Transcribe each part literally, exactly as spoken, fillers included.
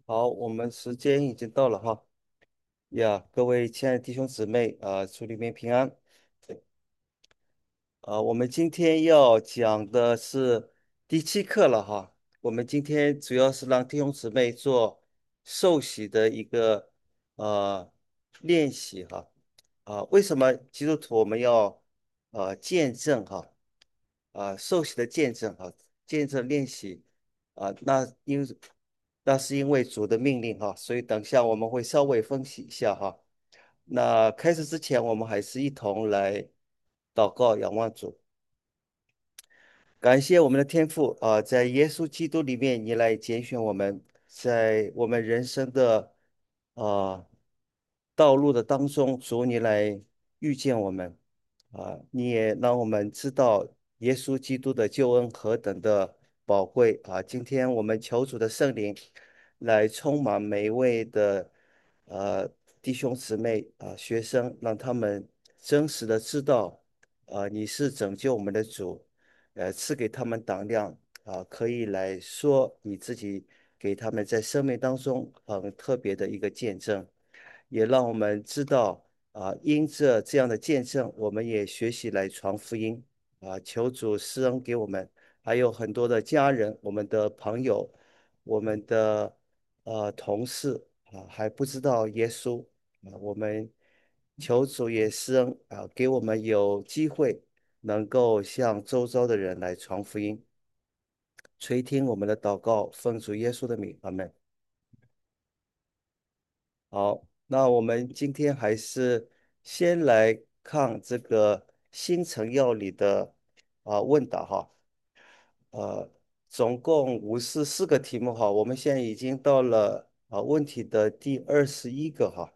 好，我们时间已经到了哈。呀，各位亲爱的弟兄姊妹啊，祝你们平安。啊，我们今天要讲的是第七课了哈。我们今天主要是让弟兄姊妹做受洗的一个呃练习哈。啊，为什么基督徒我们要呃见证哈？啊，受洗的见证哈，见证练习啊，那因那是因为主的命令哈，所以等下我们会稍微分析一下哈。那开始之前，我们还是一同来祷告，仰望主。感谢我们的天父啊，在耶稣基督里面，你来拣选我们，在我们人生的啊道路的当中，主你来遇见我们啊，你也让我们知道耶稣基督的救恩何等的宝贵啊！今天我们求主的圣灵来充满每一位的呃弟兄姊妹啊学生，让他们真实的知道啊你是拯救我们的主。呃，赐给他们胆量啊，可以来说你自己给他们在生命当中很特别的一个见证，也让我们知道啊，因着这样的见证，我们也学习来传福音啊，求主施恩给我们，还有很多的家人、我们的朋友、我们的呃同事啊，还不知道耶稣啊，我们求主也施恩啊，给我们有机会。能够向周遭的人来传福音，垂听我们的祷告，奉主耶稣的名，阿门。好，那我们今天还是先来看这个新城要里的啊问答哈，呃，总共五十四个题目哈，我们现在已经到了啊问题的第二十一个哈，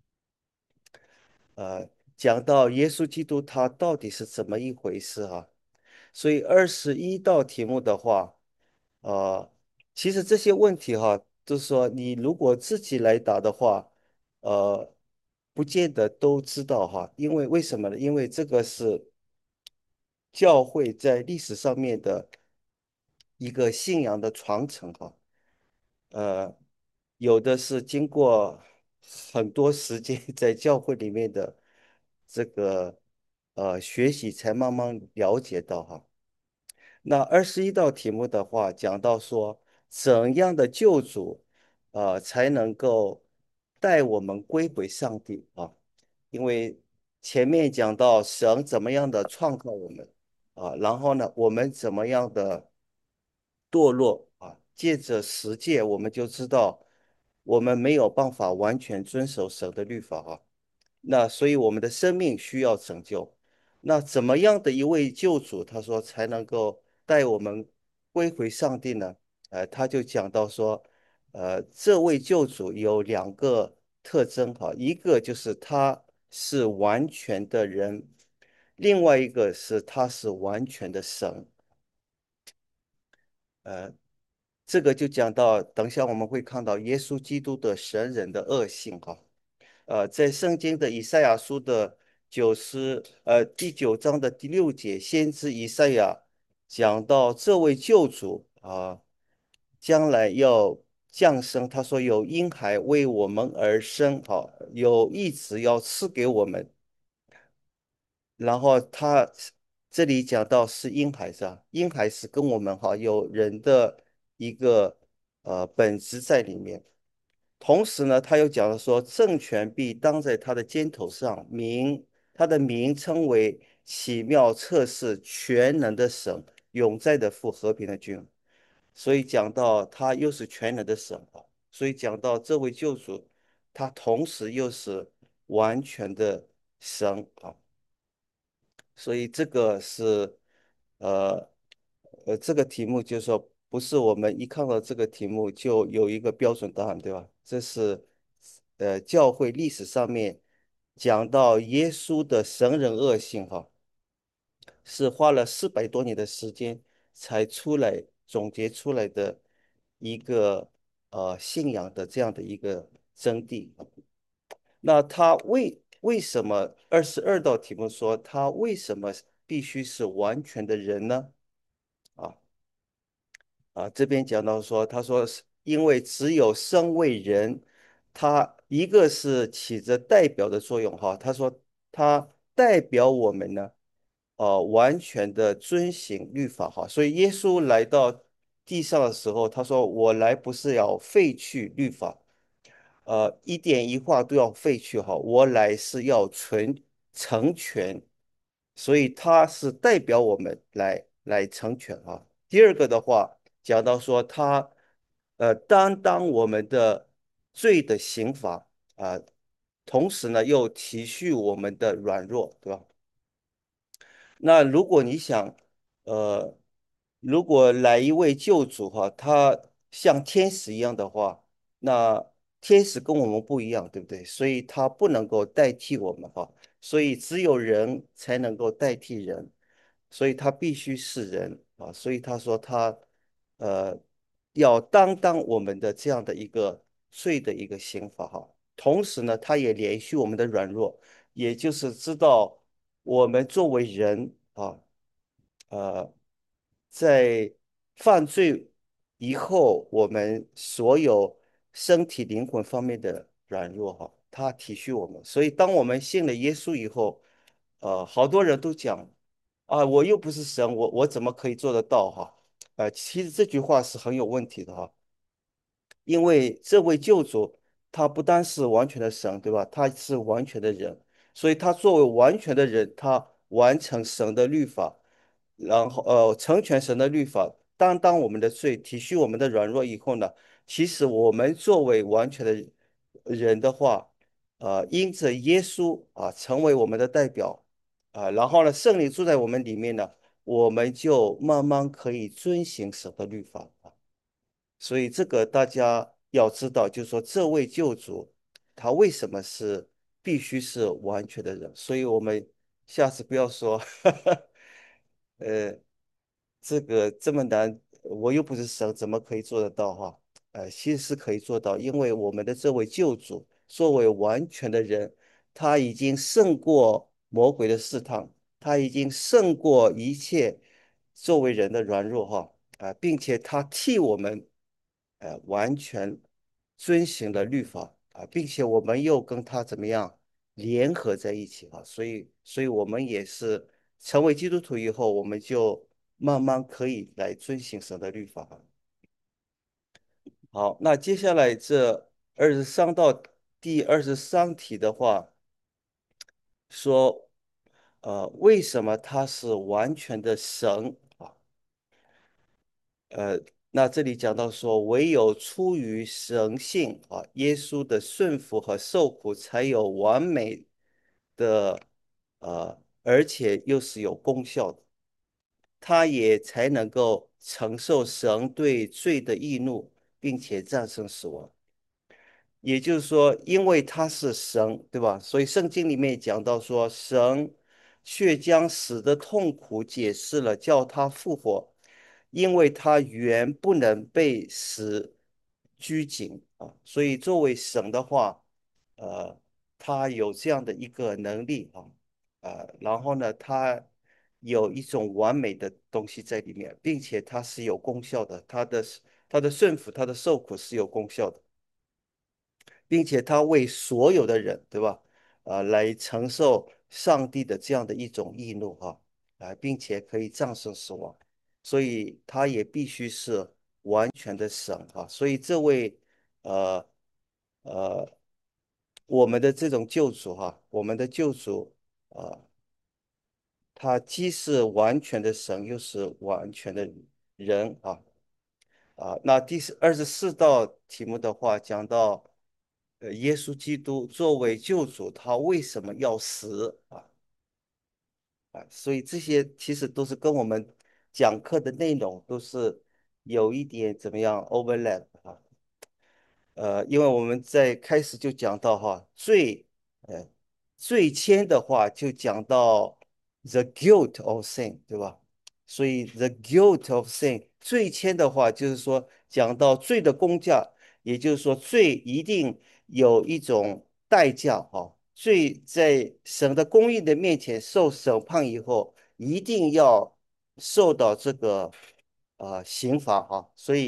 呃，讲到耶稣基督他到底是怎么一回事哈，所以二十一道题目的话。呃，其实这些问题哈，就是说你如果自己来答的话，呃，不见得都知道哈，因为为什么呢？因为这个是教会在历史上面的一个信仰的传承哈，呃，有的是经过很多时间在教会里面的这个呃学习，才慢慢了解到哈。那二十一道题目的话，讲到说怎样的救主，呃，才能够带我们归回上帝啊？因为前面讲到神怎么样的创造我们啊，然后呢，我们怎么样的堕落啊，借着实践，我们就知道我们没有办法完全遵守神的律法啊。那所以我们的生命需要拯救。那怎么样的一位救主，他说才能够带我们归回上帝呢？呃，他就讲到说，呃，这位救主有两个特征哈，一个就是他是完全的人，另外一个是他是完全的神。呃，这个就讲到，等一下我们会看到耶稣基督的神人的恶性哈。呃，在圣经的以赛亚书的九十呃第九章的第六节，先知以赛亚讲到这位救主啊，将来要降生。他说有婴孩为我们而生，好，有义子要赐给我们。然后他这里讲到是婴孩是吧？婴孩是跟我们哈有人的一个呃本质在里面。同时呢，他又讲了说，政权必当在他的肩头上，名他的名称为奇妙测试全能的神，永在的父，和平的君。所以讲到他又是全能的神啊，所以讲到这位救主，他同时又是完全的神啊。所以这个是，呃，呃，这个题目就是说，不是我们一看到这个题目就有一个标准答案，对吧？这是，呃，教会历史上面讲到耶稣的神人恶性，哈，是花了四百多年的时间才出来总结出来的一个呃信仰的这样的一个真谛。那他为为什么二十二道题目说他为什么必须是完全的人呢？啊啊，这边讲到说，他说是因为只有身为人，他一个是起着代表的作用哈，他说他代表我们呢，呃，完全的遵行律法哈，所以耶稣来到地上的时候，他说我来不是要废去律法，呃，一点一画都要废去哈，我来是要存成全，所以他是代表我们来来成全啊。第二个的话，讲到说他呃担当我们的罪的刑罚啊，同时呢又体恤我们的软弱，对吧？那如果你想，呃，如果来一位救主哈，他像天使一样的话，那天使跟我们不一样，对不对？所以他不能够代替我们哈，所以只有人才能够代替人，所以他必须是人啊，所以他说他呃要担当我们的这样的一个罪的一个刑罚哈，同时呢，他也怜恤我们的软弱。也就是知道我们作为人啊，呃，在犯罪以后，我们所有身体、灵魂方面的软弱哈，他体恤我们。所以，当我们信了耶稣以后，呃，好多人都讲啊，我又不是神，我我怎么可以做得到哈？呃，其实这句话是很有问题的哈。因为这位救主他不单是完全的神，对吧？他是完全的人，所以他作为完全的人，他完成神的律法，然后呃成全神的律法，担当我们的罪，体恤我们的软弱以后呢，其实我们作为完全的人的话，呃，因着耶稣啊成为我们的代表啊，然后呢，圣灵住在我们里面呢，我们就慢慢可以遵行神的律法。所以这个大家要知道，就是说这位救主他为什么是必须是完全的人？所以我们下次不要说，呃，这个这么难，我又不是神，怎么可以做得到哈？呃，其实是可以做到，因为我们的这位救主作为完全的人，他已经胜过魔鬼的试探，他已经胜过一切作为人的软弱哈。啊、并且他替我们，呃，完全遵行了律法啊、并且我们又跟他怎么样联合在一起啊，所以，所以我们也是成为基督徒以后，我们就慢慢可以来遵行神的律法。好，那接下来这二十三到第二十三题的话，说，呃，为什么他是完全的神啊？呃，那这里讲到说，唯有出于神性啊，耶稣的顺服和受苦，才有完美的，呃，而且又是有功效的，他也才能够承受神对罪的义怒，并且战胜死亡。也就是说，因为他是神，对吧？所以圣经里面讲到说，神却将死的痛苦解释了，叫他复活，因为他原不能被死拘谨啊。所以作为神的话，呃，他有这样的一个能力啊，呃，然后呢，他有一种完美的东西在里面，并且它是有功效的，他的他的顺服，他的受苦是有功效的。并且他为所有的人，对吧？啊、来承受上帝的这样的一种义怒哈，啊、并且可以战胜死亡，所以他也必须是完全的神啊。所以这位呃呃我们的这种救主哈、我们的救主啊、他既是完全的神，又是完全的人啊。啊，那第四二十四道题目的话，讲到，呃，耶稣基督作为救主，他为什么要死啊？啊，所以这些其实都是跟我们讲课的内容都是有一点怎么样 overlap 啊。呃，因为我们在开始就讲到哈，最，呃，最先的话就讲到 the guilt of sin，对吧？所以 the guilt of sin 最先的话就是说讲到罪的公价，也就是说罪一定有一种代价哈，罪在神的公义的面前受审判以后，一定要受到这个呃刑罚哈，所以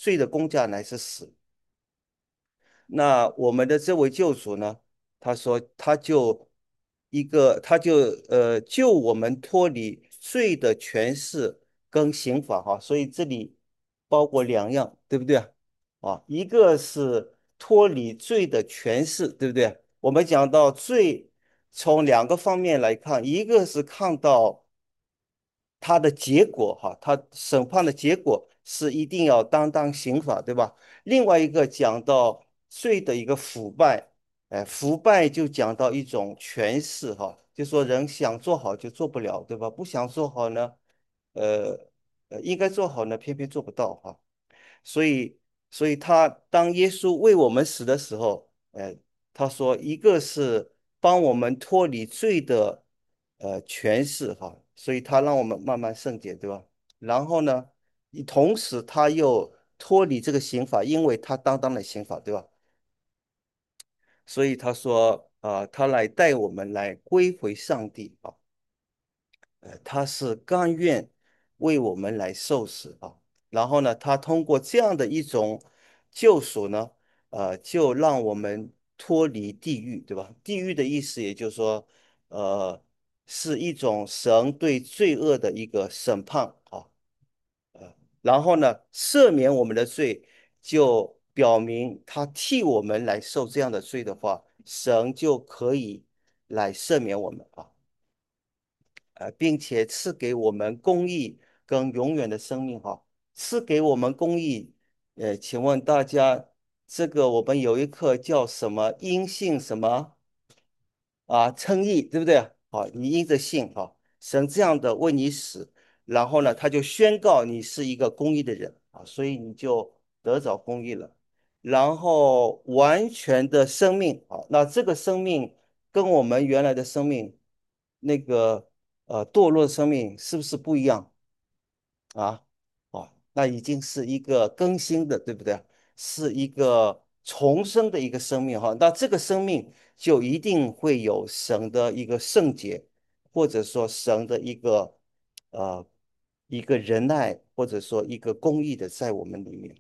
罪的工价乃是死。那我们的这位救主呢？他说，他就一个，他就呃救我们脱离罪的权势跟刑罚哈，所以这里包括两样，对不对啊？啊，一个是脱离罪的权势，对不对？我们讲到罪，从两个方面来看，一个是看到它的结果哈，它审判的结果是一定要担当刑罚，对吧？另外一个讲到罪的一个腐败，哎，腐败就讲到一种权势哈，就说人想做好就做不了，对吧？不想做好呢，呃呃，应该做好呢，偏偏做不到哈。所以，所以他当耶稣为我们死的时候，呃，他说一个是帮我们脱离罪的呃权势哈，所以他让我们慢慢圣洁，对吧？然后呢，同时他又脱离这个刑罚，因为他担当了刑罚，对吧？所以他说啊、他来带我们来归回上帝啊。呃，他是甘愿为我们来受死啊。然后呢，他通过这样的一种救赎呢，呃，就让我们脱离地狱，对吧？地狱的意思也就是说，呃，是一种神对罪恶的一个审判啊。然后呢，赦免我们的罪，就表明他替我们来受这样的罪的话，神就可以来赦免我们啊。呃，并且赐给我们公义跟永远的生命哈，赐给我们公义。呃，请问大家，这个我们有一课叫什么？因信什么啊？称义，对不对？好，你因着信哈，神这样的为你死，然后呢，他就宣告你是一个公义的人啊，所以你就得着公义了。然后完全的生命啊，那这个生命跟我们原来的生命那个呃堕落的生命是不是不一样啊？哦，那已经是一个更新的，对不对？是一个重生的一个生命哈。那这个生命就一定会有神的一个圣洁，或者说神的一个呃一个仁爱，或者说一个公义的在我们里面。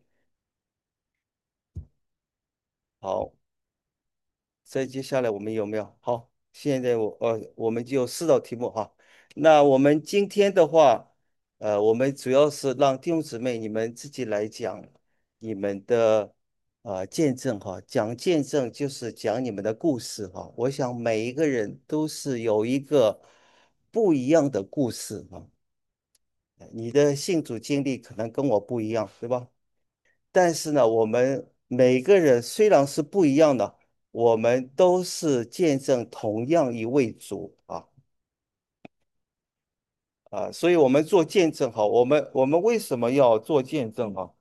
好。再接下来我们有没有？好，现在我呃，我们就四道题目哈。那我们今天的话，呃，我们主要是让弟兄姊妹你们自己来讲你们的呃见证哈。讲见证就是讲你们的故事哈。我想每一个人都是有一个不一样的故事哈。你的信主经历可能跟我不一样，对吧？但是呢，我们每个人虽然是不一样的，我们都是见证同样一位主啊啊，所以我们做见证哈，我们我们为什么要做见证哈？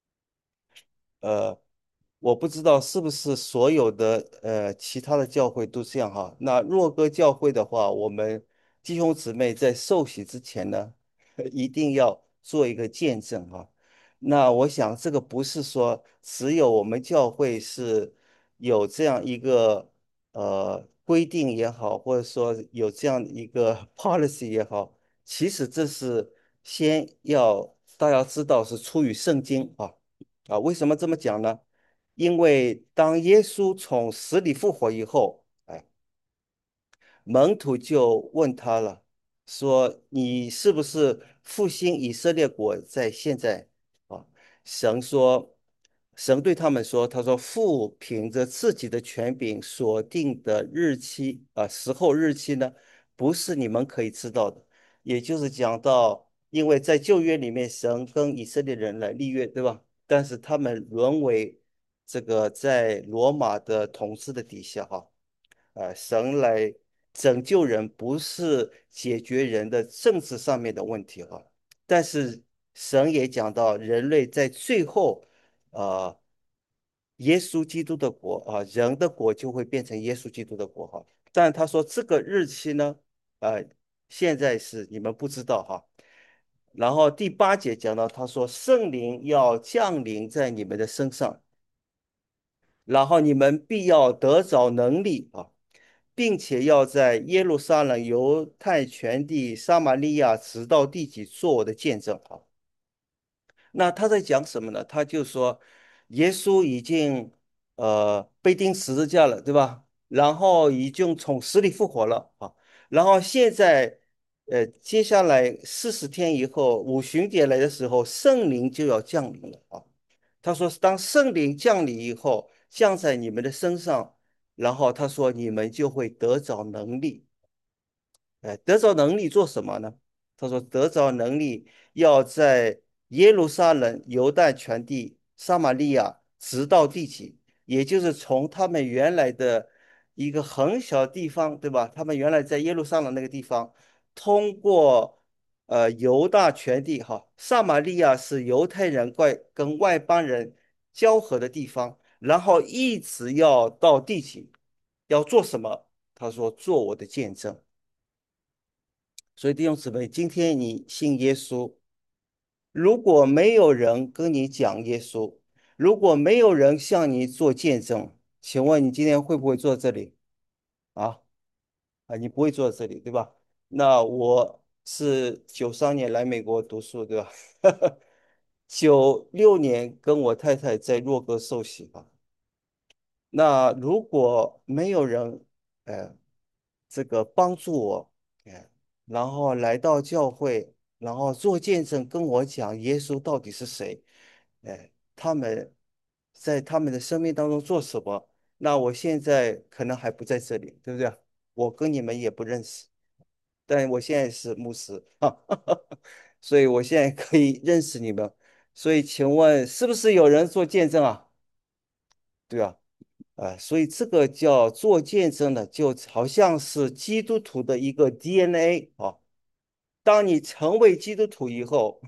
呃，我不知道是不是所有的呃其他的教会都这样哈。那若哥教会的话，我们弟兄姊妹在受洗之前呢，一定要做一个见证哈。那我想这个不是说只有我们教会是有这样一个呃规定也好，或者说有这样一个 policy 也好，其实这是先要大家知道是出于圣经啊。啊，为什么这么讲呢？因为当耶稣从死里复活以后，哎，门徒就问他了，说：“你是不是复兴以色列国在现在？”啊，神说，神对他们说：“他说父凭着自己的权柄所定的日期啊，时候日期呢，不是你们可以知道的。”也就是讲到，因为在旧约里面，神跟以色列人来立约，对吧？但是他们沦为这个在罗马的统治的底下，哈。呃，神来拯救人，不是解决人的政治上面的问题哈。但是神也讲到，人类在最后，呃，耶稣基督的国啊，人的国就会变成耶稣基督的国哈。但他说这个日期呢，呃，现在是你们不知道哈。然后第八节讲到，他说圣灵要降临在你们的身上，然后你们必要得着能力啊。并且要在耶路撒冷、犹太全地、撒玛利亚，直到地极，做我的见证啊。 那他在讲什么呢？他就说，耶稣已经呃被钉十字架了，对吧？然后已经从死里复活了啊。然后现在呃接下来四十天以后，五旬节来的时候，圣灵就要降临了啊。他说，当圣灵降临以后，降在你们的身上，然后他说你们就会得着能力。哎，得着能力做什么呢？他说，得着能力要在耶路撒冷、犹太全地、撒玛利亚，直到地极，也就是从他们原来的一个很小的地方，对吧？他们原来在耶路撒冷那个地方，通过呃犹大全地，哈，撒玛利亚是犹太人外跟外邦人交合的地方，然后一直要到地极，要做什么？他说，做我的见证。所以弟兄姊妹，今天你信耶稣，如果没有人跟你讲耶稣，如果没有人向你做见证，请问你今天会不会坐这里啊？啊，你不会坐这里，对吧？那我是九三年来美国读书，对吧？九六年跟我太太在洛哥受洗吧。那如果没有人，呃，这个帮助我，哎，然后来到教会，然后做见证，跟我讲耶稣到底是谁，哎，他们在他们的生命当中做什么？那我现在可能还不在这里，对不对？我跟你们也不认识，但我现在是牧师啊，所以我现在可以认识你们。所以请问是不是有人做见证啊？对啊。啊，所以这个叫做见证的，就好像是基督徒的一个 D N A 啊。当你成为基督徒以后，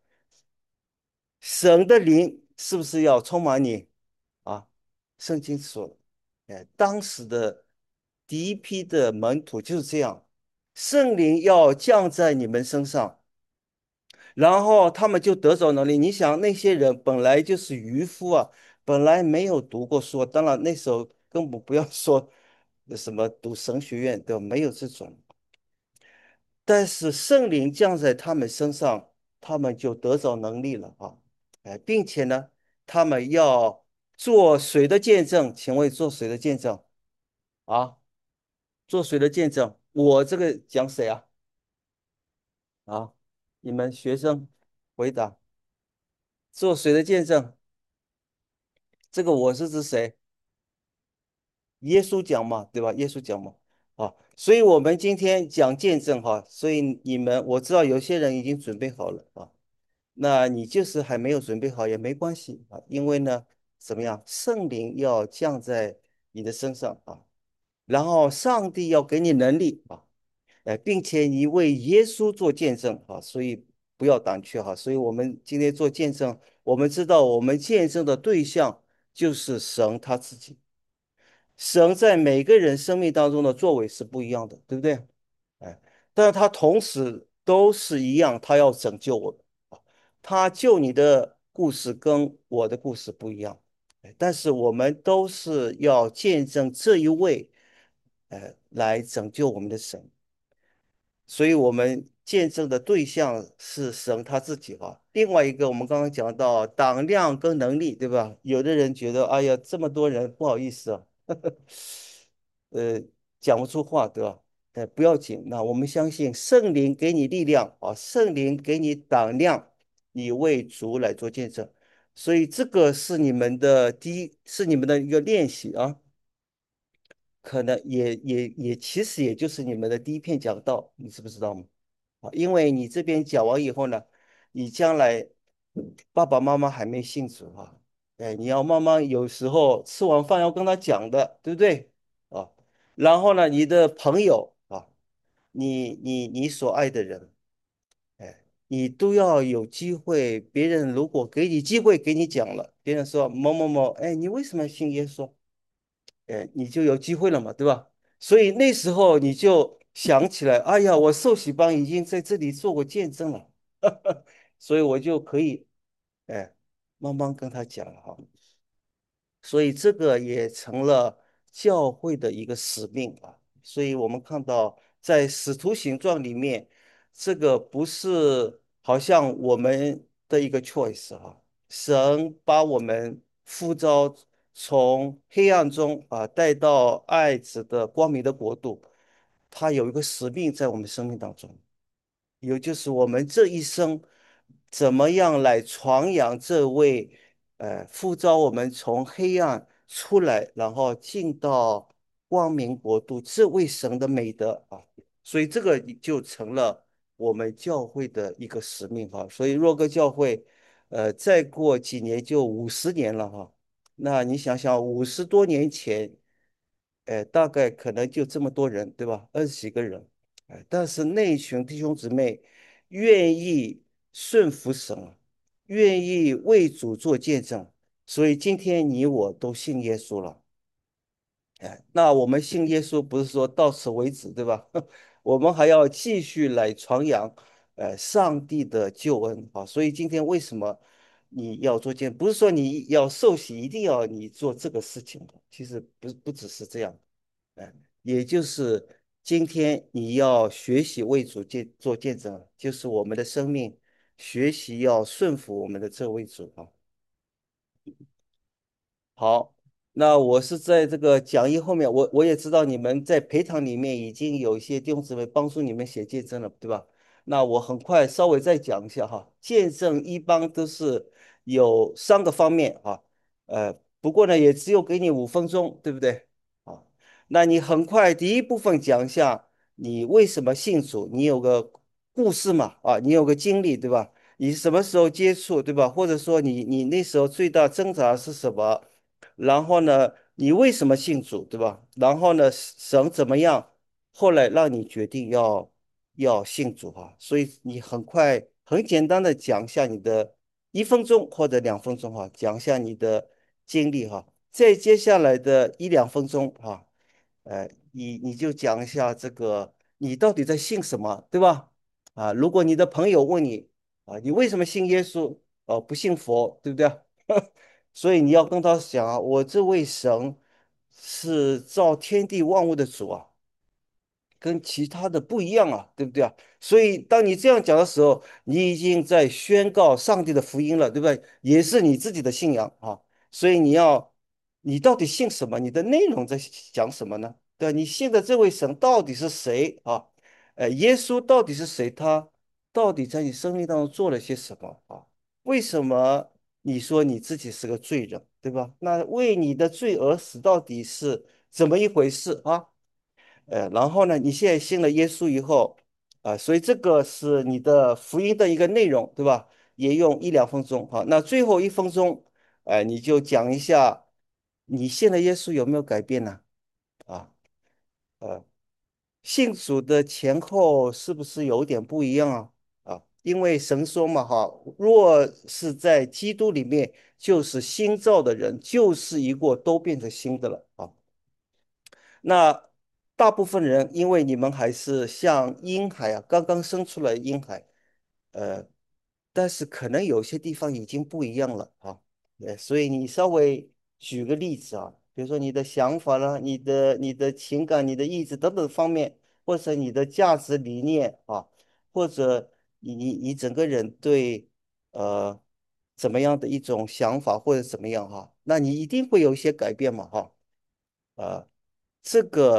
神的灵是不是要充满你啊？圣经说了，哎，当时的第一批的门徒就是这样，圣灵要降在你们身上，然后他们就得着能力。你想那些人本来就是渔夫啊，本来没有读过书，当然那时候根本不要说什么读神学院，对吧？没有这种。但是圣灵降在他们身上，他们就得着能力了啊，哎，并且呢，他们要做谁的见证？请问做谁的见证啊？做谁的见证？我这个讲谁啊？啊，你们学生回答，做谁的见证？这个我是指谁？耶稣讲嘛，对吧？耶稣讲嘛，啊，所以我们今天讲见证哈，所以你们我知道有些人已经准备好了啊，那你就是还没有准备好也没关系啊，因为呢，怎么样，圣灵要降在你的身上啊，然后上帝要给你能力啊，哎，并且你为耶稣做见证啊，所以不要胆怯哈，所以我们今天做见证，我们知道我们见证的对象就是神他自己。神在每个人生命当中的作为是不一样的，对不对？哎，但是他同时都是一样，他要拯救我们啊。他救你的故事跟我的故事不一样，哎但是我们都是要见证这一位，呃，来拯救我们的神。所以我们见证的对象是神他自己哈。另外一个，我们刚刚讲到胆量跟能力，对吧？有的人觉得，哎呀，这么多人，不好意思啊，呃，讲不出话，对吧？呃，不要紧，那我们相信圣灵给你力量啊，圣灵给你胆量，你为主来做见证。所以这个是你们的第一，是你们的一个练习啊。可能也也也其实也就是你们的第一篇讲道，你知不知道吗？啊，因为你这边讲完以后呢，你将来爸爸妈妈还没信主啊，哎，你要慢慢有时候吃完饭要跟他讲的，对不对？啊，然后呢，你的朋友啊，你你你所爱的人，哎，你都要有机会，别人如果给你机会给你讲了，别人说某某某，哎，你为什么信耶稣？哎，你就有机会了嘛，对吧？所以那时候你就想起来，哎呀，我受洗班已经在这里做过见证了，所以我就可以，哎，慢慢跟他讲了哈。所以这个也成了教会的一个使命啊。所以我们看到在使徒行传里面，这个不是好像我们。 的一个 choice 哈。神把我们呼召从黑暗中啊带到爱子的光明的国度，他有一个使命在我们生命当中。有就是我们这一生怎么样来传扬这位呃呼召我们从黑暗出来，然后进到光明国度这位神的美德啊，所以这个就成了我们教会的一个使命哈。所以若哥教会，呃，再过几年就五十年了哈。那你想想，五十多年前，呃，大概可能就这么多人，对吧？二十几个人。哎，但是那群弟兄姊妹愿意顺服神，愿意为主做见证，所以今天你我都信耶稣了。哎，那我们信耶稣不是说到此为止，对吧？我们还要继续来传扬，呃，上帝的救恩啊。所以今天为什么你要做见，不是说你要受洗一定要你做这个事情的，其实不不只是这样。哎，也就是今天你要学习为主见做见证，就是我们的生命学习要顺服我们的这位主啊。好，那我是在这个讲义后面，我我也知道你们在培堂里面已经有一些弟兄姊妹帮助你们写见证了，对吧？那我很快稍微再讲一下哈。见证一般都是有三个方面哈，呃，不过呢也只有给你五分钟，对不对？啊，那你很快第一部分讲一下你为什么信主，你有个故事嘛，啊，你有个经历，对吧？你什么时候接触，对吧？或者说你你那时候最大挣扎是什么？然后呢，你为什么信主，对吧？然后呢，神怎么样？后来让你决定要要信主哈，所以你很快很简单的讲一下你的一分钟或者两分钟哈，讲一下你的经历哈。再接下来的一两分钟哈，呃，你你就讲一下这个你到底在信什么，对吧？啊，如果你的朋友问你啊，你为什么信耶稣？哦，不信佛，对不对？所以你要跟他讲啊，我这位神是造天地万物的主啊。跟其他的不一样啊，对不对啊？所以当你这样讲的时候，你已经在宣告上帝的福音了，对不对？也是你自己的信仰啊。所以你要，你到底信什么？你的内容在讲什么呢？对吧？你信的这位神到底是谁啊？呃，耶稣到底是谁？他到底在你生命当中做了些什么啊？为什么你说你自己是个罪人，对吧？那为你的罪而死到底是怎么一回事啊？呃，然后呢，你现在信了耶稣以后，啊、所以这个是你的福音的一个内容，对吧？也用一两分钟，好，那最后一分钟，哎、你就讲一下你信了耶稣有没有改变呢？啊，呃，信主的前后是不是有点不一样啊？啊，因为神说嘛，哈，若是在基督里面，就是新造的人，旧事一过，都变成新的了啊。那大部分人，因为你们还是像婴孩啊，刚刚生出来的婴孩，呃，但是可能有些地方已经不一样了啊。呃，所以你稍微举个例子啊，比如说你的想法啦、你的你的情感、你的意志等等方面，或者你的价值理念啊，或者你你你整个人对呃怎么样的一种想法或者怎么样哈，那你一定会有一些改变嘛哈。呃，这个。